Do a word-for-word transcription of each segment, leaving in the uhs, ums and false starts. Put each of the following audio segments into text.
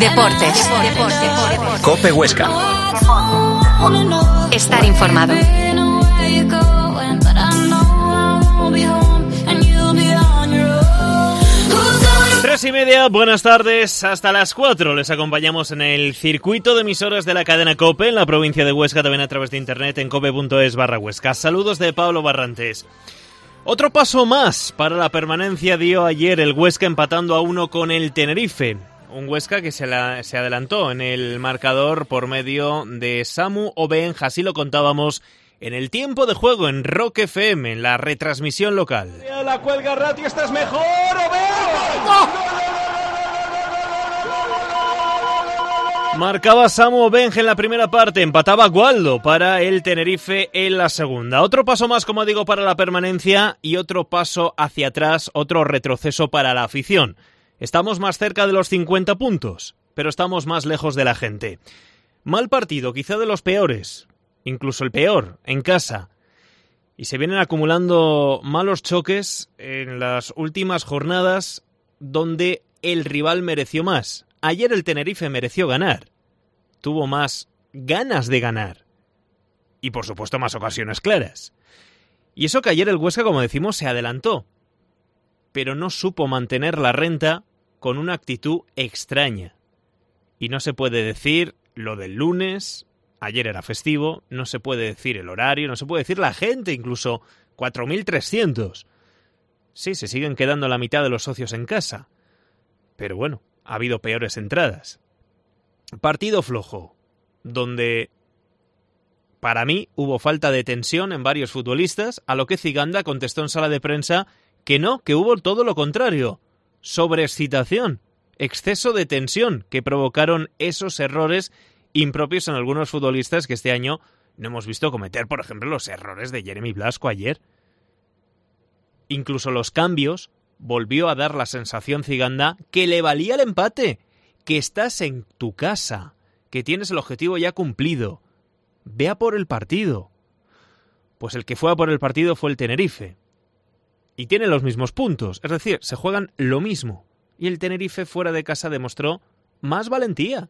Deportes. COPE Huesca. Estar informado. Tres y media, buenas tardes, hasta las cuatro. Les acompañamos en el circuito de emisoras de la cadena COPE en la provincia de Huesca, también a través de internet en cope.es barra Huesca. Saludos de Pablo Barrantes. Otro paso más para la permanencia dio ayer el Huesca empatando a uno con el Tenerife. Un Huesca que se, la, se adelantó en el marcador por medio de Samu Obenja, así lo contábamos en el tiempo de juego en Rock F M, en la retransmisión local. La cuelga Ratti, esta es mejor, Obenja. Marcaba Samu Obenja en la primera parte, empataba Gualdo para el Tenerife en la segunda. Otro paso más, como digo, para la permanencia y otro paso hacia atrás, otro retroceso para la afición. Estamos más cerca de los cincuenta puntos, pero estamos más lejos de la gente. Mal partido, quizá de los peores, incluso el peor, en casa. Y se vienen acumulando malos choques en las últimas jornadas donde el rival mereció más. Ayer el Tenerife mereció ganar. Tuvo más ganas de ganar. Y por supuesto más ocasiones claras. Y eso que ayer el Huesca, como decimos, se adelantó. Pero no supo mantener la renta con una actitud extraña. Y no se puede decir lo del lunes, ayer era festivo, no se puede decir el horario, no se puede decir la gente, incluso cuatro mil trescientos. Sí, se siguen quedando la mitad de los socios en casa. Pero bueno, ha habido peores entradas. Partido flojo, donde para mí hubo falta de tensión en varios futbolistas, a lo que Ziganda contestó en sala de prensa que no, que hubo todo lo contrario, sobreexcitación, exceso de tensión que provocaron esos errores impropios en algunos futbolistas que este año no hemos visto cometer, por ejemplo, los errores de Jeremy Blasco ayer. Incluso los cambios volvió a dar la sensación Ziganda que le valía el empate, que estás en tu casa, que tienes el objetivo ya cumplido. Ve a por el partido. Pues el que fue a por el partido fue el Tenerife. Y tiene los mismos puntos, es decir, se juegan lo mismo. Y el Tenerife fuera de casa demostró más valentía.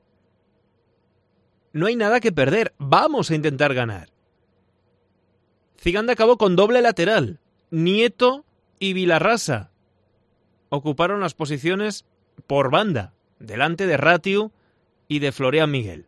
No hay nada que perder, vamos a intentar ganar. Ziganda acabó con doble lateral, Nieto y Vilarrasa. Ocuparon las posiciones por banda, delante de Ratiu y de Florian Miguel.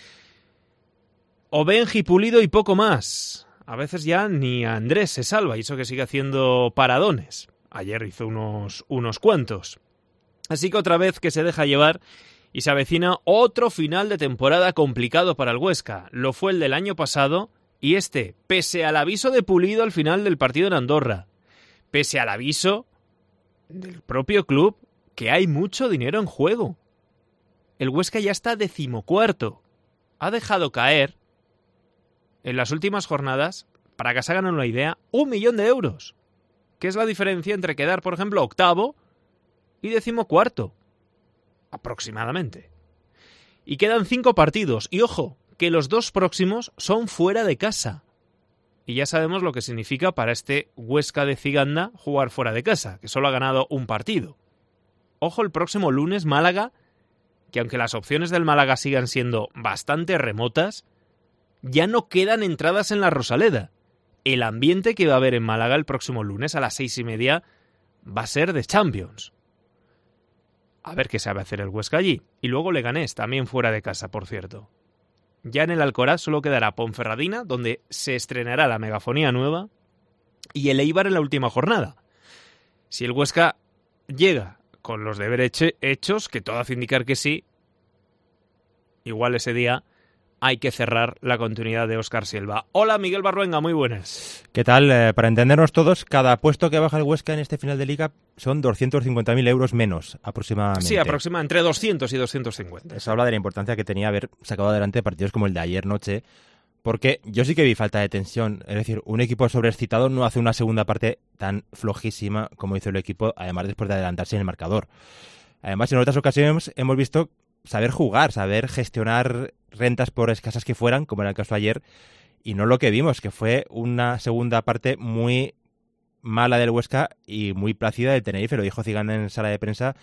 Obenji, Pulido y poco más. A veces ya ni a Andrés se salva, y eso que sigue haciendo paradones. Ayer hizo unos, unos cuantos. Así que otra vez que se deja llevar y se avecina otro final de temporada complicado para el Huesca. Lo fue el del año pasado y este, pese al aviso de Pulido al final del partido en Andorra, pese al aviso del propio club que hay mucho dinero en juego. El Huesca ya está decimocuarto. Ha dejado caer en las últimas jornadas, para que se hagan una idea, un millón de euros. ¿Qué es la diferencia entre quedar, por ejemplo, octavo y decimocuarto? Aproximadamente. Y quedan cinco partidos. Y ojo, que los dos próximos son fuera de casa. Y ya sabemos lo que significa para este Huesca de Ziganda jugar fuera de casa, que solo ha ganado un partido. Ojo, el próximo lunes Málaga, que aunque las opciones del Málaga sigan siendo bastante remotas, ya no quedan entradas en la Rosaleda. El ambiente que va a haber en Málaga el próximo lunes a las seis y media va a ser de Champions. A ver qué sabe hacer el Huesca allí. Y luego Leganés, también fuera de casa, por cierto. Ya en el Alcoraz solo quedará Ponferradina, donde se estrenará la megafonía nueva, y el Eibar en la última jornada. Si el Huesca llega con los deberes hechos, que todo hace indicar que sí, igual ese día hay que cerrar la continuidad de Óscar Silva. Hola, Miguel Barruenga, muy buenas. ¿Qué tal? Eh, para entendernos todos, cada puesto que baja el Huesca en este final de Liga son doscientos cincuenta mil euros menos, aproximadamente. Sí, aproximadamente, entre doscientos y doscientos cincuenta. Eso habla de la importancia que tenía haber sacado adelante partidos como el de ayer noche, porque yo sí que vi falta de tensión. Es decir, un equipo sobreexcitado no hace una segunda parte tan flojísima como hizo el equipo, además después de adelantarse en el marcador. Además, en otras ocasiones hemos visto saber jugar, saber gestionar rentas por escasas que fueran, como era el caso ayer, y no lo que vimos, que fue una segunda parte muy mala del Huesca y muy plácida del Tenerife. Lo dijo Ziganda en sala de prensa,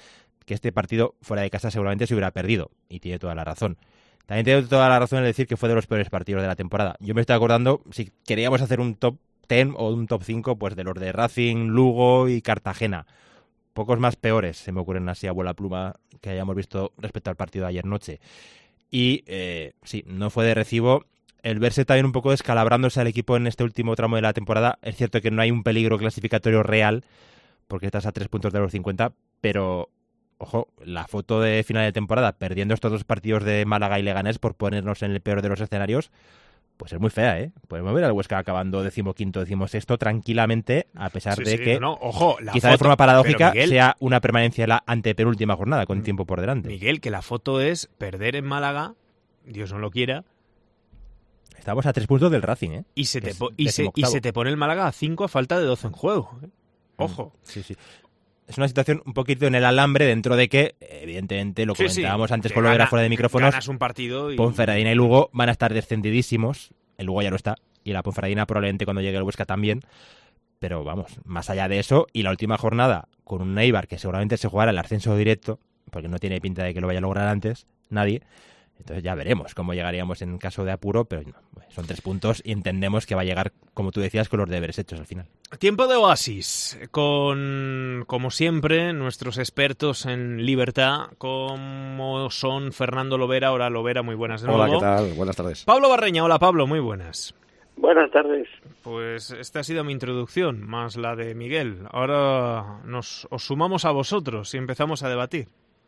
que este partido fuera de casa seguramente se hubiera perdido, y tiene toda la razón. También tiene toda la razón en decir que fue de los peores partidos de la temporada. Yo me estoy acordando, si queríamos hacer un top diez o un top cinco, pues de los de Racing, Lugo y Cartagena. Pocos más peores se me ocurren así a vuela pluma que hayamos visto respecto al partido de ayer noche. Y eh, sí, no fue de recibo el verse también un poco descalabrándose al equipo en este último tramo de la temporada. Es cierto que no hay un peligro clasificatorio real, porque estás a tres puntos de los cincuenta, pero, ojo, la foto de final de temporada, perdiendo estos dos partidos de Málaga y Leganés por ponernos en el peor de los escenarios, pues es muy fea, ¿eh? Podemos ver al Huesca acabando decimoquinto, decimosexto tranquilamente, a pesar Sí, de sí, que, no, ojo, la quizá foto, de forma paradójica, pero Miguel, sea una permanencia en la antepenúltima jornada, con tiempo por delante. Miguel, que la foto es perder en Málaga, Dios no lo quiera, Estamos a tres puntos del Racing, ¿eh? y se, Que te, es po- y, se, y decimoctavo. se te pone el Málaga a cinco a falta de doce en juego. ¿eh? Ojo. Sí, sí. Es una situación un poquito en el alambre, dentro de que, evidentemente, lo Sí, sí, comentábamos antes que con lo de gana- la fuera de micrófonos, Ganas un partido y... Ponferradina y Lugo van a estar descendidísimos. El Lugo ya lo está, y la Ponferradina probablemente cuando llegue el Huesca también. Pero vamos, más allá de eso, y la última jornada con un Eibar que seguramente se jugará el ascenso directo, porque no tiene pinta de que lo vaya a lograr antes nadie. Entonces ya veremos cómo llegaríamos en caso de apuro, pero no, son tres puntos y entendemos que va a llegar, como tú decías, con los deberes hechos al final. Tiempo de oasis, con, como siempre, nuestros expertos en libertad, como son Fernando Lovera. Hola, Lovera, muy buenas de nuevo. Hola, ¿qué tal? Buenas tardes. Pablo Barreña, hola Pablo, muy buenas. Buenas tardes. Pues esta ha sido mi introducción, más la de Miguel. Ahora nos os sumamos a vosotros y empezamos a debatir.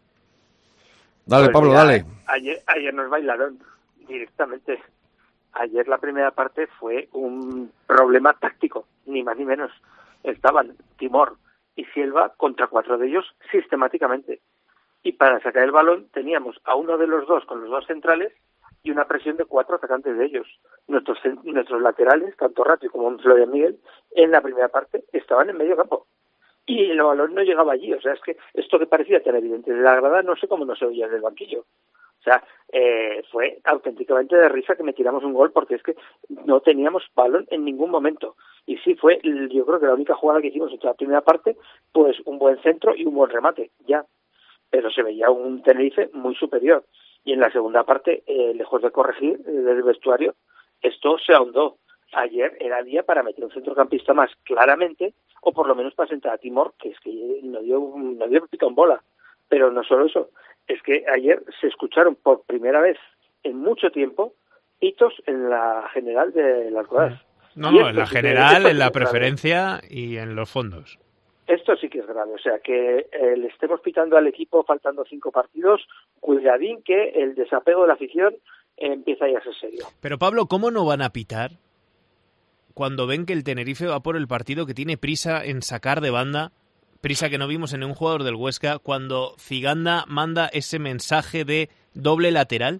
Dale, Pues Pablo, mira, dale. Ayer, ayer nos bailaron directamente. Ayer la primera parte fue un problema táctico, ni más ni menos. Estaban Timor y Silva contra cuatro de ellos sistemáticamente. Y para sacar el balón teníamos a uno de los dos con los dos centrales y una presión de cuatro atacantes de ellos. Nuestros nuestros laterales, tanto Ratio como Florian Miguel, en la primera parte estaban en medio campo. Y el balón no llegaba allí. O sea, es que esto que parecía tan evidente de la grada, no sé cómo no se oía del banquillo. O sea, eh, fue auténticamente de risa que metíamos un gol, porque es que no teníamos balón en ningún momento. Y sí, fue, yo creo que la única jugada que hicimos en la primera parte, pues un buen centro y un buen remate, ya. Pero se veía un Tenerife muy superior. Y en la segunda parte, eh, lejos de corregir eh, desde el vestuario, esto se ahondó. Ayer era día para meter un centrocampista más claramente, o por lo menos para sentar a Timor, que es que no dio, no dio pica en bola. Pero no solo eso, es que ayer se escucharon por primera vez en mucho tiempo hitos en la general de las Codas. No, Y no, esto en la sí que- general, esto sí en la que es grave. preferencia y en los fondos. Esto sí que es grave, o sea, que eh, le estemos pitando al equipo faltando cinco partidos, cuidadín que el desapego de la afición eh, empieza ya a ser serio. Pero Pablo, ¿cómo no van a pitar cuando ven que el Tenerife va por el partido, que tiene prisa en sacar de banda, prisa que no vimos en un jugador del Huesca, cuando Ciganda manda ese mensaje de doble lateral?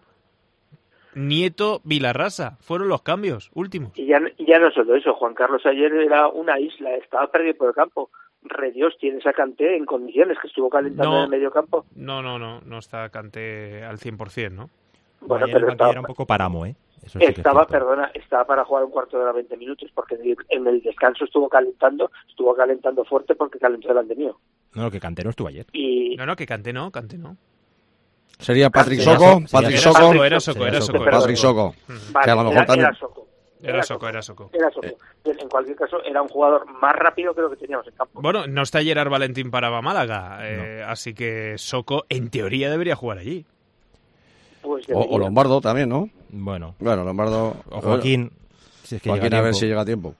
Nieto, Vilarrasa, fueron los cambios últimos. Y ya, y ya no solo eso, Juan Carlos ayer era una isla, estaba perdido por el campo. Re Dios tiene esa Kanté en condiciones, que estuvo calentando No. en el medio campo. No, no, no, no está Kanté al cien por ciento, ¿no? Bueno, Ayer el pero banquillo estaba, era un poco paramo, ¿eh? Eso sí que es estaba cierto. perdona, estaba para jugar un cuarto de hora, veinte minutos, porque en el, en el descanso estuvo calentando, estuvo calentando fuerte porque calentó delante mío. No, lo que Cantero estuvo ayer. Y No, no, que Kanté no, Kanté no. ¿Sería Patrick Sería Soco? Soco, Patrick Era sería Soco. Soco, era Soco, Sería era Soco. Soco. era Patrick Soco. Soco. vale, Que a lo mejor era, también- era Soco. Era Soco, era Soco. Era Soco. En cualquier caso, era un jugador más rápido que lo que teníamos en campo. Bueno, no está Gerard Valentín para Málaga, eh, así que Soco en teoría debería jugar allí. Pues O, debería. o Lombardo también, ¿no? Bueno, Bueno, Lombardo... o Joaquín, si es que Joaquín, llega a ver tiempo. si llega a tiempo.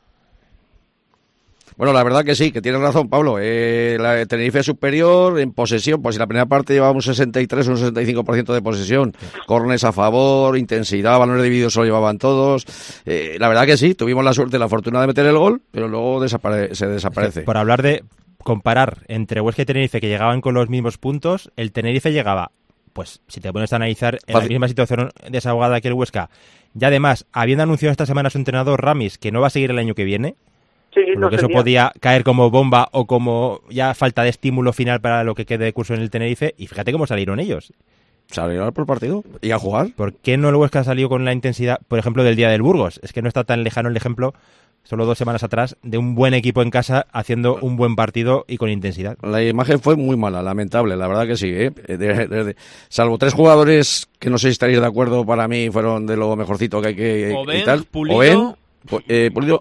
Bueno, la verdad que sí, que tienes razón, Pablo. Eh, la Tenerife es superior en posesión, pues si la primera parte llevaba un sesenta y tres o un sesenta y cinco por ciento de posesión, corners a favor, intensidad, balones divididos se lo llevaban todos. Eh, la verdad que sí, tuvimos la suerte y la fortuna de meter el gol, pero luego desapare- se desaparece. Por hablar de comparar entre Huesca y Tenerife, que llegaban con los mismos puntos, el Tenerife llegaba, pues si te pones a analizar, en la Fácil. misma situación desahogada que el Huesca. Y además, habiendo anunciado esta semana su entrenador Ramis que no va a seguir el año que viene, Sí, por no lo que eso tenía. podía caer como bomba o como ya falta de estímulo final para lo que quede de curso en el Tenerife, y fíjate cómo salieron ellos. Salieron por partido y a jugar. ¿Por qué no el Huesca salió con la intensidad, por ejemplo, del día del Burgos? Es que no está tan lejano el ejemplo solo dos semanas atrás, de un buen equipo en casa haciendo un buen partido y con intensidad. La imagen fue muy mala, lamentable, la verdad que sí, ¿eh? De, de, de, salvo tres jugadores que no sé si estaréis de acuerdo, para mí fueron de lo mejorcito que hay que Oben, y tal. Pulido, Oben, Eh, Pulido,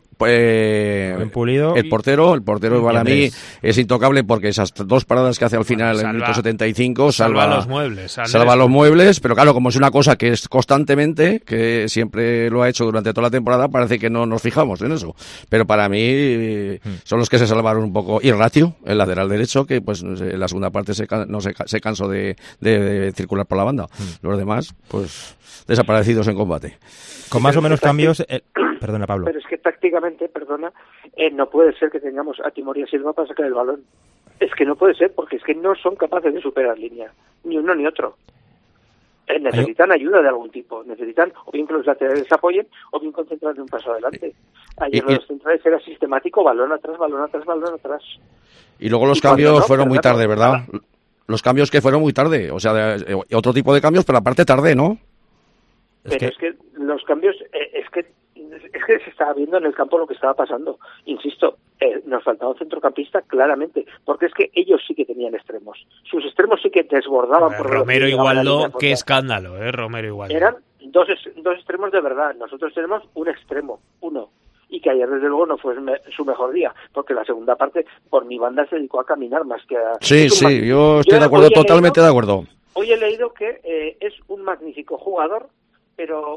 eh, Pulido, el portero, el portero para mí es intocable porque esas dos paradas que hace al final, bueno, salva, en el minuto setenta y cinco, salva, salva los muebles, Andrés. salva los muebles, pero claro, como es una cosa que es constantemente, que siempre lo ha hecho durante toda la temporada, parece que no nos fijamos en eso. Pero para mí eh, son los que se salvaron un poco. Y Ratio, el lateral derecho, que pues en la segunda parte se, no se, se cansó de, de, de circular por la banda. Mm. Los demás, pues desaparecidos en combate. Con más o menos cambios... Eh, perdona, Pablo. Pero es que tácticamente, perdona, eh, no puede ser que tengamos a Timor y a Silva para sacar el balón. Es que no puede ser, porque es que no son capaces de superar línea, ni uno ni otro. Eh, necesitan Ay, ayuda de algún tipo, necesitan o bien que los laterales apoyen o bien concentrarse un paso adelante. Ayer y, los centrales era sistemático, balón atrás, balón atrás, balón atrás. Y luego los y cambios no, fueron muy tarde, ¿verdad? Nada. Los cambios que fueron muy tarde, o sea, de, eh, otro tipo de cambios, pero aparte tarde, ¿no? Pero es que, es que los cambios, eh, es que es que se estaba viendo en el campo lo que estaba pasando. Insisto, eh, nos faltaba un centrocampista claramente, porque es que ellos sí que tenían extremos. Sus extremos sí que desbordaban. Ver, por Romero Igualdo, qué escándalo, ¿eh? Romero Igualdo. Eran dos, dos extremos de verdad. Nosotros tenemos un extremo, uno. Y que ayer, desde luego, no fue su mejor día, porque la segunda parte, por mi banda, se dedicó a caminar más que a... Sí, sí, mag... yo estoy yo de acuerdo, totalmente leído, de acuerdo. Hoy he leído que eh, es un magnífico jugador, pero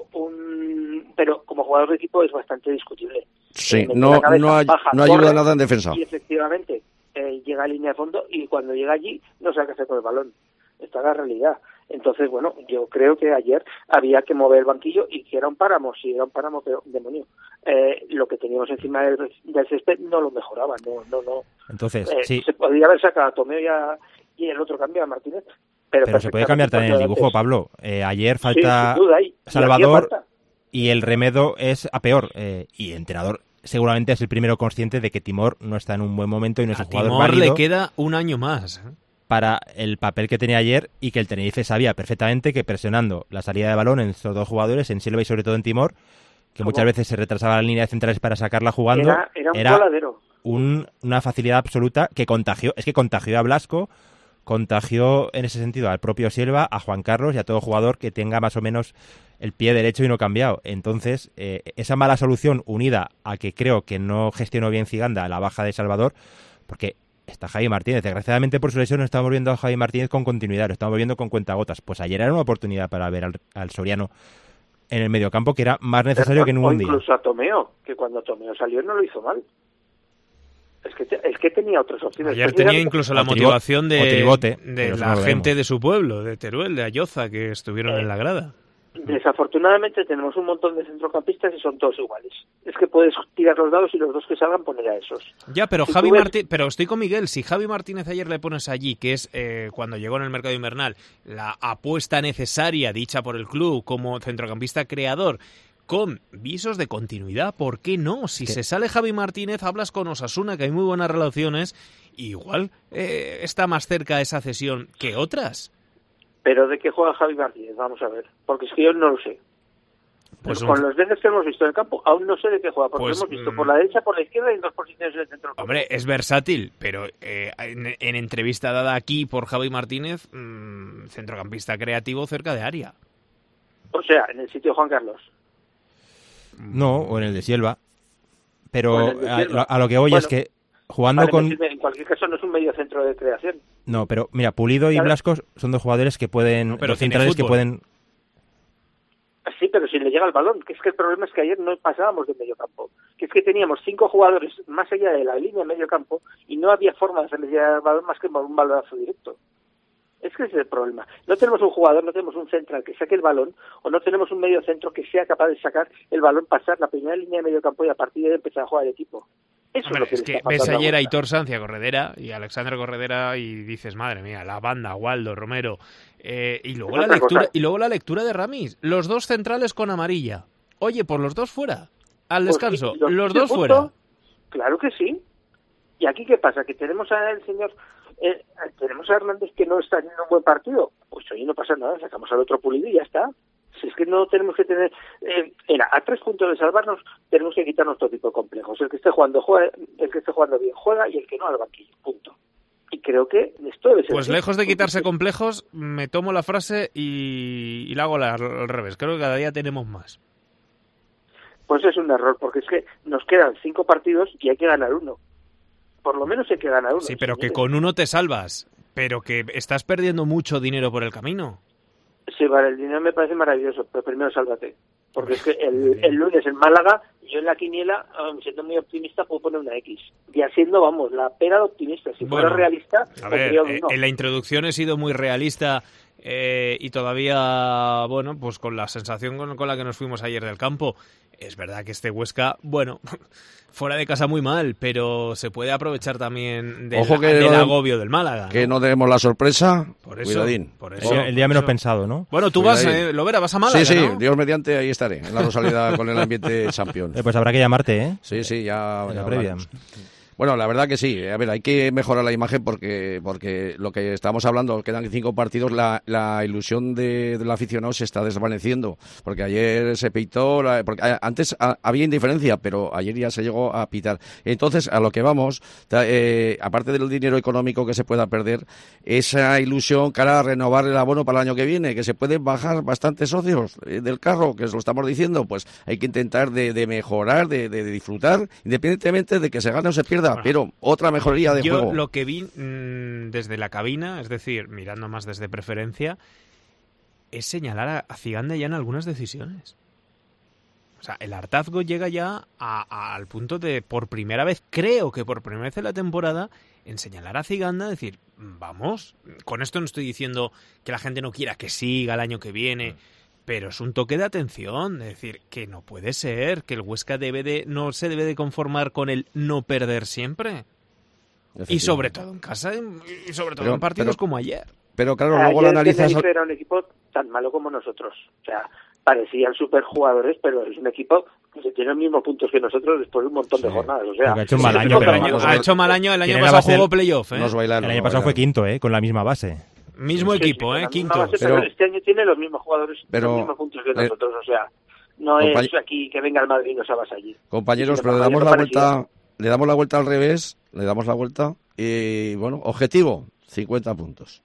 un pero como jugador de equipo es bastante discutible. Sí, eh, no cabeza, no, hay, baja, no ayuda corre, nada en defensa. Y efectivamente eh, llega a línea de fondo y cuando llega allí no sabe qué hacer con el balón. Esta es la realidad. Entonces, bueno, yo creo que ayer había que mover el banquillo y que era un páramo, si era un páramo, pero demonio. Eh, lo que teníamos encima del, del césped no lo mejoraba, no, no, no. Entonces, eh, sí. Se podría haber sacado a Tomeo y, a, y el otro cambio a Martínez. Pero, pero se puede cambiar también el dibujo, Pablo. Eh, ayer falta sí, duda, y, Salvador y, y el Remedo es a peor. Eh, y el entrenador seguramente es el primero consciente de que Timor no está en un buen momento y no es a un jugador Timor válido. Le queda un año más ¿eh? Para el papel que tenía ayer y que el Tenerife sabía perfectamente que presionando la salida de balón en estos dos jugadores, en Silva y sobre todo en Timor, que ¿Cómo? Muchas veces se retrasaba la línea de centrales para sacarla jugando, era, era un era coladero. Un, una facilidad absoluta que contagió, es que contagió a Blasco, contagió en ese sentido al propio Silva, a Juan Carlos y a todo jugador que tenga más o menos el pie derecho y no cambiado. Entonces, eh, esa mala solución unida a que creo que no gestionó bien Ciganda a la baja de Salvador, porque está Javi Martínez, desgraciadamente por su lesión no estamos viendo a Javi Martínez con continuidad, lo estamos viendo con cuentagotas. Pues ayer era una oportunidad para ver al, al Soriano en el mediocampo que era más necesario que en un día. Incluso a Tomeo, que cuando Tomeo salió no lo hizo mal. Es que, te, es que tenía otras opciones. Ayer tenía incluso la motivación de, tribote, de la no gente de su pueblo, de Teruel, de Ayoza, que estuvieron eh, en la grada. Desafortunadamente tenemos un montón de centrocampistas y son todos iguales. Es que puedes tirar los dados y los dos que salgan poner a esos. Ya, pero si Javi ves... Martínez, pero estoy con Miguel. Si Javi Martínez ayer le pones allí, que es eh, cuando llegó en el mercado invernal, la apuesta necesaria dicha por el club como centrocampista creador, con visos de continuidad, ¿por qué no? Si ¿Qué? se sale Javi Martínez, hablas con Osasuna, que hay muy buenas relaciones, y igual eh, está más cerca esa cesión que otras. ¿Pero de qué juega Javi Martínez? Vamos a ver, porque es que yo no lo sé. Pues con un... los veces que hemos visto en el campo, aún no sé de qué juega, porque pues, hemos visto por la derecha, por la izquierda y en dos posiciones en el centro. Hombre, es versátil, pero eh, en, en entrevista dada aquí por Javi Martínez, mmm, centrocampista creativo cerca de área. O sea, en el sitio de Juan Carlos. No, o en el de Silva. Pero de Silva. A, a lo que voy bueno, es que jugando vale, con... En cualquier caso no es un medio centro de creación. No, pero mira, Pulido y claro. Blasco son dos jugadores que pueden... No, pero dos centrales fútbol. que pueden... Sí, pero si le llega el balón, que es que el problema es que ayer no pasábamos de medio campo, que es que teníamos cinco jugadores más allá de la línea de medio campo y no había forma de hacerle llegar el balón más que por un balonazo directo. Es que ese es el problema. No tenemos un jugador, no tenemos un central que saque el balón, o no tenemos un medio centro que sea capaz de sacar el balón, pasar la primera línea de medio campo y a partir de ahí empezar a jugar el equipo. Eso Hombre, es lo que, es que ves ayer a Aitor Sancia, Corredera, y a Alexandre Corredera y dices, madre mía, la banda, Waldo, Romero, eh, y luego la lectura cosa. y luego la lectura de Ramis, los dos centrales con amarilla. Oye, por los dos fuera, al descanso, pues sí, los, los dos punto, fuera. Claro que sí. ¿Y aquí qué pasa? Que tenemos al señor, eh, tenemos a Hernández que no está haciendo un buen partido. Pues hoy no pasa nada, sacamos al otro Pulido y ya está. Si es que no tenemos que tener... Eh, era, a tres puntos de salvarnos, tenemos que quitarnos todo tipo de complejos. El que esté jugando juega, el que esté jugando bien juega y el que no al banquillo, punto. Y creo que esto debe ser... Pues así. lejos de quitarse complejos, me tomo la frase y, y la hago la, al revés. Creo que cada día tenemos más. Pues es un error, porque es que nos quedan cinco partidos y hay que ganar uno. Por lo menos hay que ganar uno. Sí, pero que con uno te salvas, pero que estás perdiendo mucho dinero por el camino. Sí, vale, el dinero me parece maravilloso, pero primero sálvate. Porque es que el, el lunes en Málaga, yo en la quiniela, um, siendo muy optimista, puedo poner una X. Ya siendo, vamos, la pera de optimista. Si Bueno, fuera realista, a ver, pondría un eh, no. en la introducción he sido muy realista eh, y todavía, bueno, pues con la sensación con, con la que nos fuimos ayer del campo. Es verdad que este Huesca, bueno, fuera de casa muy mal, pero se puede aprovechar también del, Ojo que del no- agobio del Málaga. Que ¿no? no demos la sorpresa. Por eso, Cuidadín. por El eso, día, el día por menos eso. pensado, ¿no? Bueno, tú Cuidadín. vas, eh, lo verás, vas a Málaga, Sí, sí, ¿no? Dios mediante, ahí estaré, en la Rosaleda con el ambiente champion. Eh, pues habrá que llamarte, ¿eh? Sí, sí, ya, En ya la previa. hablaremos. Bueno, la verdad que sí. A ver, hay que mejorar la imagen porque porque lo que estamos hablando, quedan cinco partidos, la, la ilusión de, del aficionado se está desvaneciendo. Porque ayer se pitó, la- porque a- antes a- había indiferencia, pero ayer ya se llegó a pitar. Entonces, a lo que vamos, ta- eh, aparte del dinero económico que se pueda perder, esa ilusión cara a renovar el abono para el año que viene, que se pueden bajar bastantes socios eh, del carro, que os lo estamos diciendo, pues hay que intentar de, de mejorar, de, de disfrutar, independientemente de que se gane o se pierda. Bueno, pero otra mejoría de Yo juego. lo que vi mmm, desde la cabina, es decir, mirando más desde preferencia, es señalar a, a Ciganda ya en algunas decisiones. O sea, el hartazgo llega ya a- a- al punto de, por primera vez, creo que por primera vez en la temporada, en señalar a Ciganda, decir, vamos, con esto no estoy diciendo que la gente no quiera que siga el año que viene, pero es un toque de atención, es decir, que no puede ser, que el Huesca debe de, no se debe de conformar con el no perder siempre. Y sobre todo en casa, y sobre todo Pero- en partidos pero- como ayer. Pero claro, luego Ayer lo el analizas. Tenerife era un equipo tan malo como nosotros. O sea, parecían superjugadores, pero es un equipo que tiene los mismos puntos que nosotros después de un montón de Sí. jornadas. O sea, Porque ha hecho un es mal un año, equipo pero tan año- malo. Ha hecho mal año, el año Tiene la pasado base jugó del- playoff, ¿eh? Nos bailaron, El año nos pasado fue bailaron. quinto, ¿eh? Con la misma base. Mismo Sí, sí, equipo, con ¿eh? la misma Quinto. base, Pero- pero este año tiene los mismos jugadores, Pero- los mismos puntos que eh, nosotros. O sea, no compañ- es aquí que venga el Madrid y nos avasalle. Compañeros, Y sin pero le embargo, damos ayer la me parecía- vuelta, le damos la vuelta al revés, le damos la vuelta y bueno, objetivo, cincuenta puntos.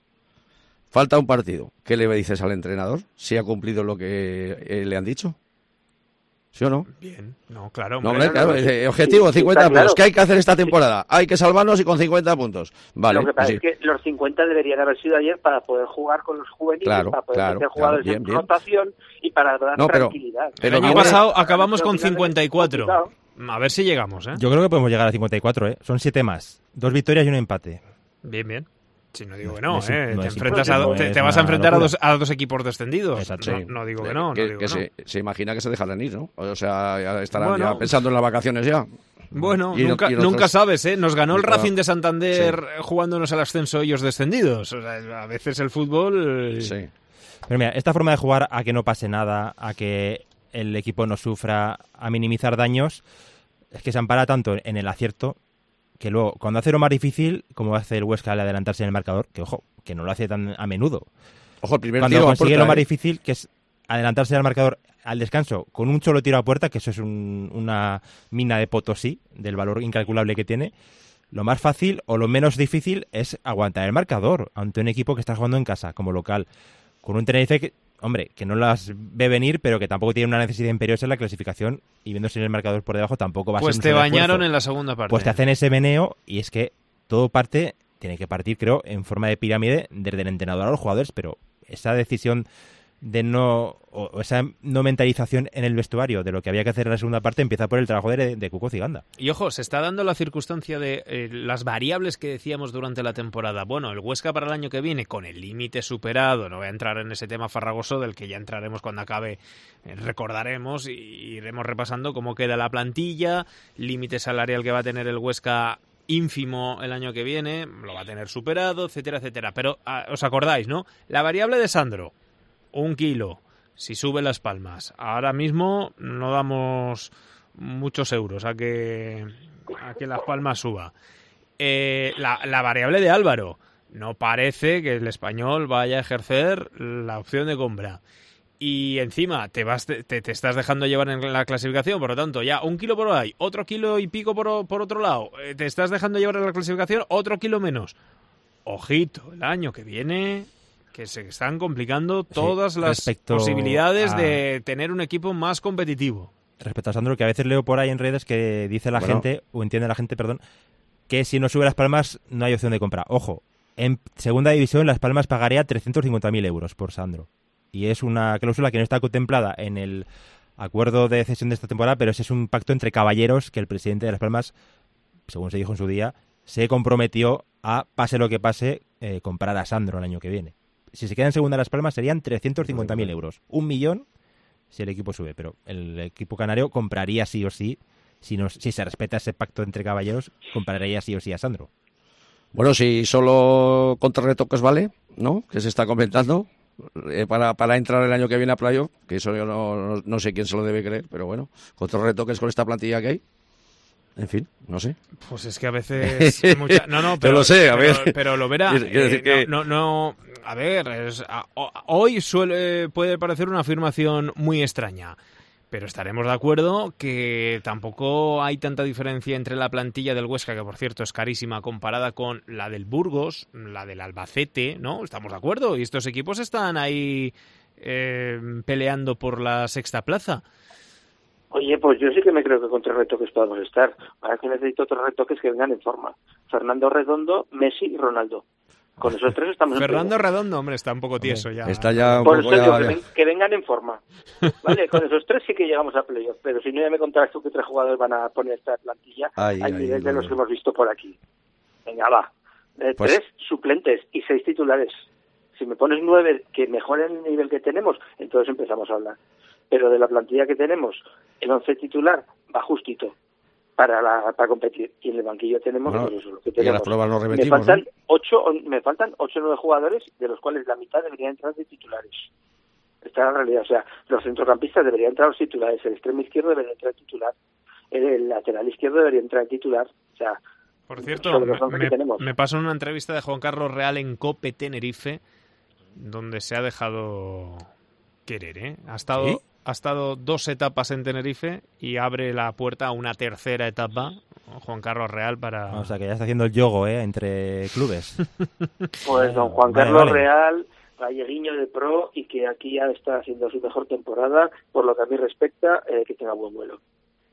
Falta un partido. ¿Qué le dices al entrenador? ¿Si ha cumplido lo que eh, le han dicho? ¿Sí o no? Bien, no, claro. No, hombre, hombre, no, claro, no, eh, sí, objetivo, sí, cincuenta está puntos. claro. ¿Qué hay que hacer esta temporada? Hay que salvarnos y con cincuenta puntos. Vale, Lo que pasa sí. es que los cincuenta deberían haber sido ayer para poder jugar con los juveniles, Claro, para poder claro, meter jugadores claro, bien, en bien. rotación y para dar No, pero- tranquilidad. El pero año viene- pasado acabamos Pero con al final es cincuenta y cuatro. complicado. A ver si llegamos, ¿eh? Yo creo que podemos llegar a cincuenta y cuatro, ¿eh? Son siete más. Dos victorias y un empate. Bien, bien. Si no digo No que es- no, no es- ¿eh? no te es enfrentas imposible, a, no te, es te vas a una enfrentar a locura. dos, a dos equipos descendidos. Exacto. No, Sí. no digo que Eh, no, que, no digo que que no. se, se imagina que se dejarán ir, ¿no? O sea, ya estarán Bueno. ya pensando en las vacaciones ya. Bueno, Y no- nunca, y nosotros- nunca sabes, ¿eh? Nos ganó el Nunca- Racing de Santander eh, jugándonos al ascenso ellos descendidos. O sea, a veces el fútbol... eh, Sí. Pero mira, esta forma de jugar a que no pase nada, a que el equipo no sufra, a minimizar daños, es que se ampara tanto en el acierto que luego, cuando hace lo más difícil, como hace el Huesca al adelantarse en el marcador, que ojo, que no lo hace tan a menudo. Ojo, el primer Cuando tiro a consigue puerta, lo más ¿eh? difícil, que es adelantarse al marcador al descanso con un solo tiro a puerta, que eso es un- una mina de Potosí, del valor incalculable que tiene. Lo más fácil o lo menos difícil es aguantar el marcador ante un equipo que está jugando en casa, como local. Con un Tenerife que, hombre, que no las ve venir, pero que tampoco tiene una necesidad imperiosa en la clasificación y viéndose en el marcador por debajo tampoco va a Pues ser un te solo bañaron esfuerzo. en la segunda parte. Pues te hacen ese meneo y es que todo parte, tiene que partir, creo, en forma de pirámide desde el entrenador a los jugadores, pero esa decisión de no, o o esa no mentalización en el vestuario de lo que había que hacer en la segunda parte empieza por el trabajo de, de Cuco Ciganda. Y ojo, se está dando la circunstancia de eh, las variables que decíamos durante la temporada. Bueno, el Huesca para el año que viene, con el límite superado, no voy a entrar en ese tema farragoso del que ya entraremos cuando acabe, eh, recordaremos y iremos repasando cómo queda la plantilla, límite salarial que va a tener el Huesca ínfimo el año que viene, lo va a tener superado, etcétera, etcétera. Pero ah, os acordáis, ¿no? La variable de Sandro, un kilo. Si sube Las Palmas, ahora mismo no damos muchos euros a que, a que Las Palmas suba. Eh, la, la variable de Álvaro, no parece que el Español vaya a ejercer la opción de compra. y encima te vas te, te estás dejando llevar en la clasificación, por lo tanto, ya un kilo por ahí, otro kilo y pico por, por otro lado, eh, te estás dejando llevar en la clasificación, otro kilo menos. Ojito, el año que viene, que se están complicando todas sí, las posibilidades a... de tener un equipo más competitivo. Respecto a Sandro, que a veces leo por ahí en redes que dice la bueno. gente, o entiende la gente, perdón, que si no sube Las Palmas no hay opción de compra. Ojo, en segunda división Las Palmas pagaría trescientos cincuenta mil euros por Sandro. Y es una cláusula que no está contemplada en el acuerdo de cesión de esta temporada, pero ese es un pacto entre caballeros que el presidente de Las Palmas, según se dijo en su día, se comprometió a, pase lo que pase, eh, comprar a Sandro el año que viene. Si se queda en segunda Las Palmas serían trescientos cincuenta mil euros. Un millón si el equipo sube, pero el equipo canario compraría sí o sí, si, no, si se respeta ese pacto entre caballeros, compraría sí o sí a Sandro. Bueno, si solo contra retoques vale, ¿no? Que se está comentando. Eh, para, para entrar el año que viene a playoff, que eso yo no, no, no sé quién se lo debe creer, pero bueno, contra retoques con esta plantilla que hay. En fin, no sé. Pues es que a veces... Mucha... No, no, pero, Yo lo sé, a pero, ver. Pero lo verá. Eh, que... no, no, no, a ver, es, a, hoy suele puede parecer una afirmación muy extraña, pero estaremos de acuerdo que tampoco hay tanta diferencia entre la plantilla del Huesca, que por cierto es carísima, comparada con la del Burgos, la del Albacete, ¿no? ¿Estamos de acuerdo? Y estos equipos están ahí eh, peleando por la sexta plaza. Oye, pues yo sí que me creo que con tres retoques podemos estar. Ahora que necesito otros retoques que vengan en forma. Fernando Redondo, Messi y Ronaldo. Con esos tres estamos Fernando en Redondo, hombre, está un poco tieso ya. Está ya un Por poco eso digo, ya, que, ya. ven, que vengan en forma. Vale, con esos tres sí que llegamos a playoff, pero si no ya me contarás tú que tres jugadores van a poner esta plantilla ay, al ay, nivel ay, de ay. los que hemos visto por aquí. Venga, va. Eh, Pues... Tres suplentes y seis titulares. Si me pones nueve que mejoren el nivel que tenemos, entonces empezamos a hablar. Pero de la plantilla que tenemos, el once titular va justito para la, para competir, y en el banquillo tenemos bueno, pues eso, lo que y tenemos. en las pruebas nos me repetimos, faltan ¿no? ocho me faltan ocho o nueve jugadores, de los cuales la mitad deberían entrar de titulares. Esta es la realidad. O sea, los centrocampistas deberían entrar los titulares, el extremo izquierdo debería entrar titular, el, el lateral izquierdo debería entrar titular. O sea, por cierto, me, me, tenemos. me pasó una entrevista de Juan Carlos Real en COPE Tenerife, donde se ha dejado querer, ¿eh? Ha estado, ¿sí? ha estado dos etapas en Tenerife y abre la puerta a una tercera etapa, Juan Carlos Real, para... O sea, que ya está haciendo el yogo, ¿eh? Entre clubes. Pues don Juan vale, Carlos vale. Real, galleguiño de pro, y que aquí ya está haciendo su mejor temporada, por lo que a mí respecta, eh, que tenga buen vuelo.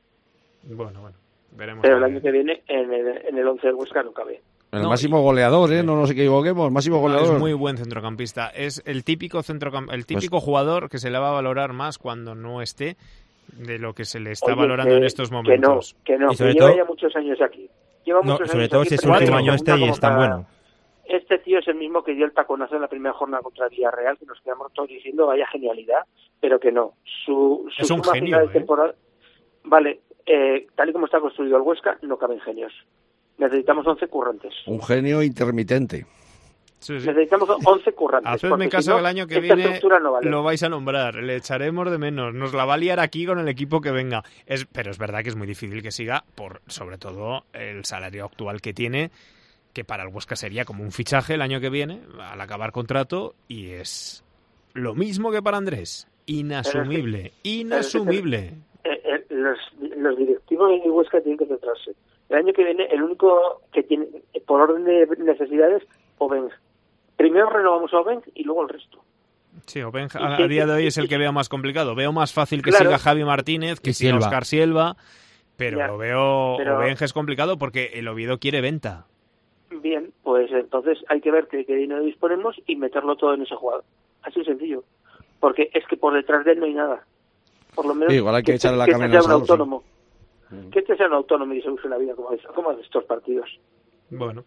Bueno, bueno, veremos. Pero el año que viene en el, en el once del Huesca no cabe. El No, máximo goleador, ¿eh? No nos equivoquemos, máximo goleador. Es muy buen centrocampista. Es el típico centrocamp- el típico pues, jugador que se le va a valorar más cuando no esté de lo que se le está Oye, valorando que, en estos momentos. Que no, que no, y sobre que lleva todo, ya muchos años aquí. Lleva no, muchos sobre años todo aquí, si es pero el último no año este y como es tan para- bueno. Este tío es el mismo que dio el taconazo en la primera jornada contra Villarreal, que nos quedamos todos diciendo vaya genialidad, pero que no. Su, su Es un suma genio, final de ¿eh? temporada, vale, eh, tal y como está construido el Huesca, no caben genios. Necesitamos once currantes. Un genio intermitente. Sí, sí. Necesitamos once currantes. Hacedme porque caso, si no, el año que esta viene estructura no vale. lo vais a nombrar, le echaremos de menos, nos la va a liar aquí con el equipo que venga. Es, pero es verdad que es muy difícil que siga, por sobre todo el salario actual que tiene, que para el Huesca sería como un fichaje el año que viene, al acabar contrato, y es lo mismo que para Andrés. Inasumible, inasumible. Eh, eh, los, los directivos de Huesca tienen que centrarse. El año que viene, el único que tiene, por orden de necesidades, Obeng. Primero renovamos a Obeng y luego el resto. Sí, Obeng a, a día de hoy es el que veo más complicado. Veo más fácil que Claro. siga Javi Martínez, que Y siga Silva. Óscar Silva, pero Ya, lo veo, pero- Obeng es complicado porque el Oviedo quiere venta. Bien, pues entonces hay que ver qué, qué dinero disponemos y meterlo todo en ese jugador. Así de sencillo. Porque es que por detrás de él no hay nada. Por lo menos Sí, igual hay que echarle la que cama en este el sea un asador, autónomo. Que este sea un autónomo y se use la vida como, como de estos partidos. Bueno.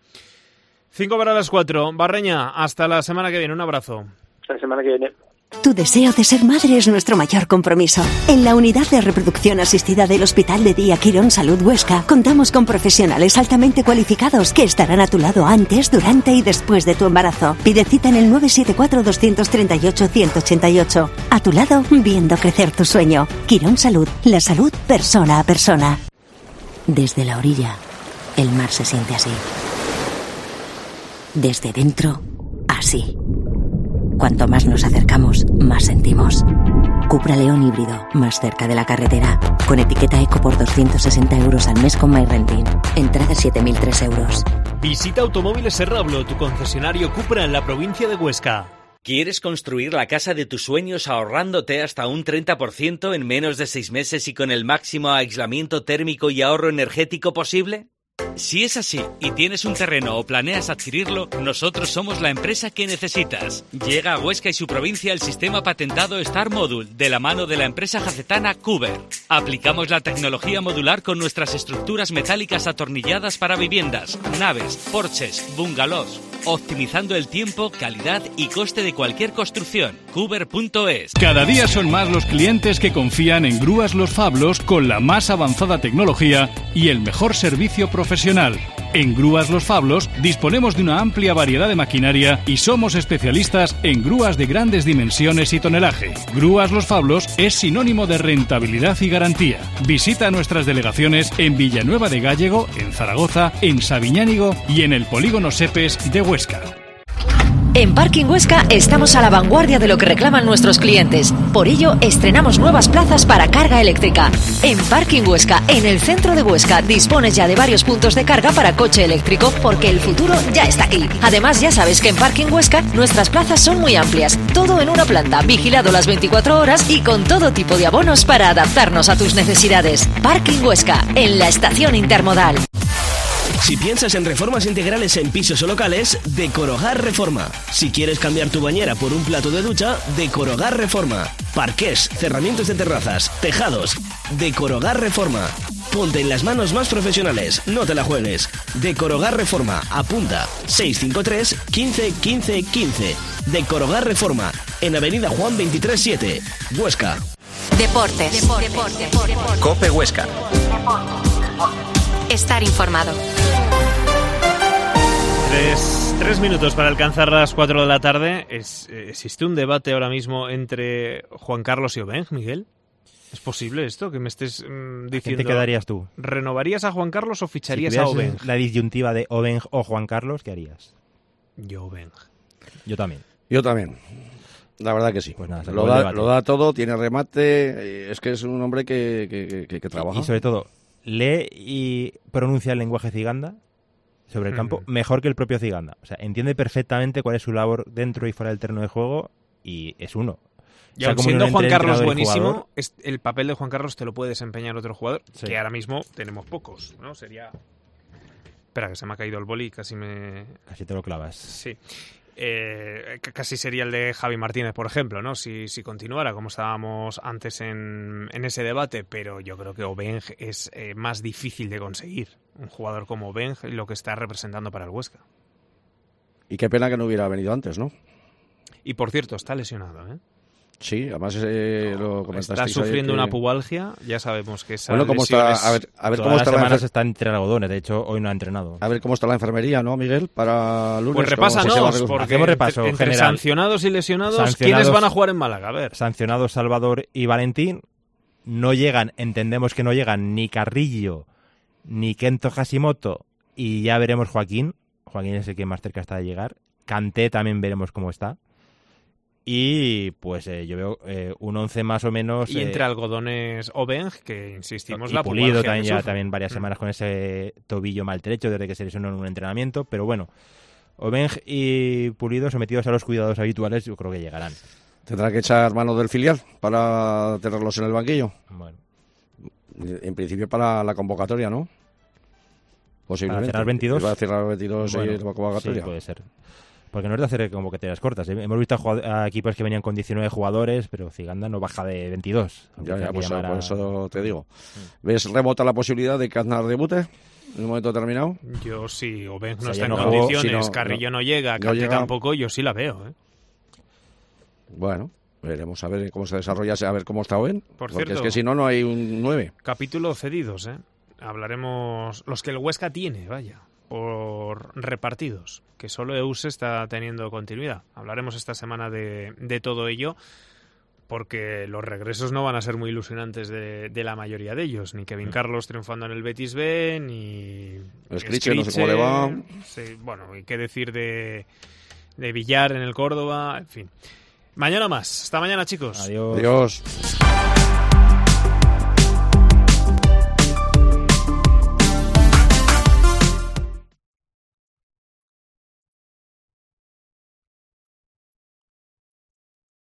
Cinco para las cuatro. Barreña, hasta la semana que viene. Un abrazo. La semana que viene. Tu deseo de ser madre es nuestro mayor compromiso. En la unidad de reproducción asistida del Hospital de Día Quirón Salud Huesca, contamos con profesionales altamente cualificados que estarán a tu lado antes, durante y después de tu embarazo. Pide cita en el nueve siete cuatro, dos tres ocho, uno ocho ocho. A tu lado, viendo crecer tu sueño. Quirón Salud, la salud persona a persona. Desde la orilla, el mar se siente así. Desde dentro, así. Cuanto más nos acercamos, más sentimos. Cupra León híbrido, más cerca de la carretera. Con etiqueta eco por doscientos sesenta euros al mes con MyRenting. Entrada siete mil tres euros. Visita Automóviles Serrablo, tu concesionario Cupra en la provincia de Huesca. ¿Quieres construir la casa de tus sueños ahorrándote hasta un treinta por ciento en menos de seis meses y con el máximo aislamiento térmico y ahorro energético posible? Si es así y tienes un terreno o planeas adquirirlo, nosotros somos la empresa que necesitas. Llega a Huesca y su provincia el sistema patentado Star Module de la mano de la empresa jacetana Cuber. Aplicamos la tecnología modular con nuestras estructuras metálicas atornilladas para viviendas, naves, porches, bungalows, optimizando el tiempo, calidad y coste de cualquier construcción. Cuber punto es. Cada día son más los clientes que confían en Grúas Los Fablos con la más avanzada tecnología y el mejor servicio profesional. En Grúas Los Fablos disponemos de una amplia variedad de maquinaria y somos especialistas en grúas de grandes dimensiones y tonelaje. Grúas Los Fablos es sinónimo de rentabilidad y garantía. Visita nuestras delegaciones en Villanueva de Gállego, en Zaragoza, en Sabiñánigo y en el Polígono Sepes de Huesca. En Parking Huesca estamos a la vanguardia de lo que reclaman nuestros clientes. Por ello, estrenamos nuevas plazas para carga eléctrica. En Parking Huesca, en el centro de Huesca, dispones ya de varios puntos de carga para coche eléctrico, porque el futuro ya está aquí. Además, ya sabes que en Parking Huesca nuestras plazas son muy amplias. Todo en una planta, vigilado las veinticuatro horas y con todo tipo de abonos para adaptarnos a tus necesidades. Parking Huesca, en la estación intermodal. Si piensas en reformas integrales en pisos o locales, Decorogar Reforma. Si quieres cambiar tu bañera por un plato de ducha, Decorogar Reforma. Parqués, cerramientos de terrazas, tejados. Decorogar Reforma. Ponte en las manos más profesionales, no te la juegues. Decorogar Reforma. Apunta seis cinco tres, quince, quince, quince. Decorogar Reforma. En Avenida Juan veintitrés siete, Huesca. Deportes. Deportes. Deportes. Deportes. Cope Huesca. Estar informado. Tres, tres minutos para alcanzar las cuatro de la tarde. Es, ¿Existe un debate ahora mismo entre Juan Carlos y Obeng, Miguel? ¿Es posible esto? Que me estés mmm, diciendo... ¿Qué te quedarías tú? ¿Renovarías a Juan Carlos o ficharías si a Obeng? La disyuntiva de Obeng o Juan Carlos, ¿qué harías? Yo Obeng. Yo también. Yo también. La verdad que sí. Pues nada, lo, da, lo da todo, tiene remate. Es que es un hombre que, que, que, que trabaja. Y, y sobre todo, lee y pronuncia el lenguaje ciganda sobre el campo mm. mejor que el propio Ciganda. O sea, entiende perfectamente cuál es su labor dentro y fuera del terreno de juego y es uno. Y o sea, siendo Juan Carlos buenísimo, es, el papel de Juan Carlos te lo puede desempeñar otro jugador, sí. que ahora mismo tenemos pocos, ¿no? Sería... Espera, que se me ha caído el boli, casi me... Casi te lo clavas. Sí. Eh, casi sería el de Javi Martínez, por ejemplo, ¿no? Si, si continuara, como estábamos antes en, en ese debate, pero yo creo que Obeng es eh, más difícil de conseguir. Un jugador como Obeng, lo que está representando para el Huesca. Y qué pena que no hubiera venido antes, ¿no? Y por cierto, está lesionado, ¿eh? Sí, además eh, lo comentasteis. Está sufriendo que... una pubalgia, ya sabemos que esa bueno, ¿cómo está? A ver, a ver cómo está las semanas la... está entre algodones, de hecho hoy no ha entrenado. A ver cómo está la enfermería, ¿no, Miguel? Para lunes. Pues repásanos, porque hacemos repaso entre general. Sancionados y lesionados, sancionados, ¿quiénes van a jugar en Málaga? A ver. Sancionados Salvador y Valentín. No llegan, entendemos que no llegan ni Carrillo ni Kento Hashimoto, y ya veremos Joaquín. Joaquín es el que más cerca está de llegar. Kanté también veremos cómo está. Y pues eh, yo veo eh, un once más o menos... Y entre eh, algodones Obeng, que insistimos, y la Pulido también ya también varias semanas con ese tobillo maltrecho desde que se lesionó en un entrenamiento, pero bueno, Obeng y Pulido sometidos a los cuidados habituales yo creo que llegarán. ¿Tendrá que echar mano del filial para tenerlos en el banquillo? Bueno. En principio para la convocatoria, ¿no? Posiblemente. ¿Para cerrar veintidós? Va a cerrar veintidós bueno, y la convocatoria. Sí, puede ser. Porque no es de hacer convocatorias cortas. ¿eh? Hemos visto a, a equipos que venían con diecinueve jugadores, pero Ciganda no baja de veintidós. Ya, ya, pues, por a... eso te digo. ¿Ves remota la posibilidad de que Aznar debute en un momento determinado? Yo sí, Obeng no o sea, está en no condiciones, si no, Carrillo no, no llega, Kanté no llega... tampoco, yo sí la veo. ¿eh? Bueno, veremos a ver cómo se desarrolla, a ver cómo está Obeng. Por porque cierto, es que si no, no hay un nueve. Capítulo cedidos, ¿eh? Hablaremos los que el Huesca tiene, vaya, por repartidos, que solo Euse está teniendo continuidad. Hablaremos esta semana de, de todo ello, porque los regresos no van a ser muy ilusionantes de, de la mayoría de ellos, ni Kevin Carlos triunfando en el Betis B, ni... Escriche, no sé cómo le va. Sí, bueno, y qué decir de, de Villar en el Córdoba, en fin. Mañana más. Hasta mañana, chicos. Adiós. Adiós.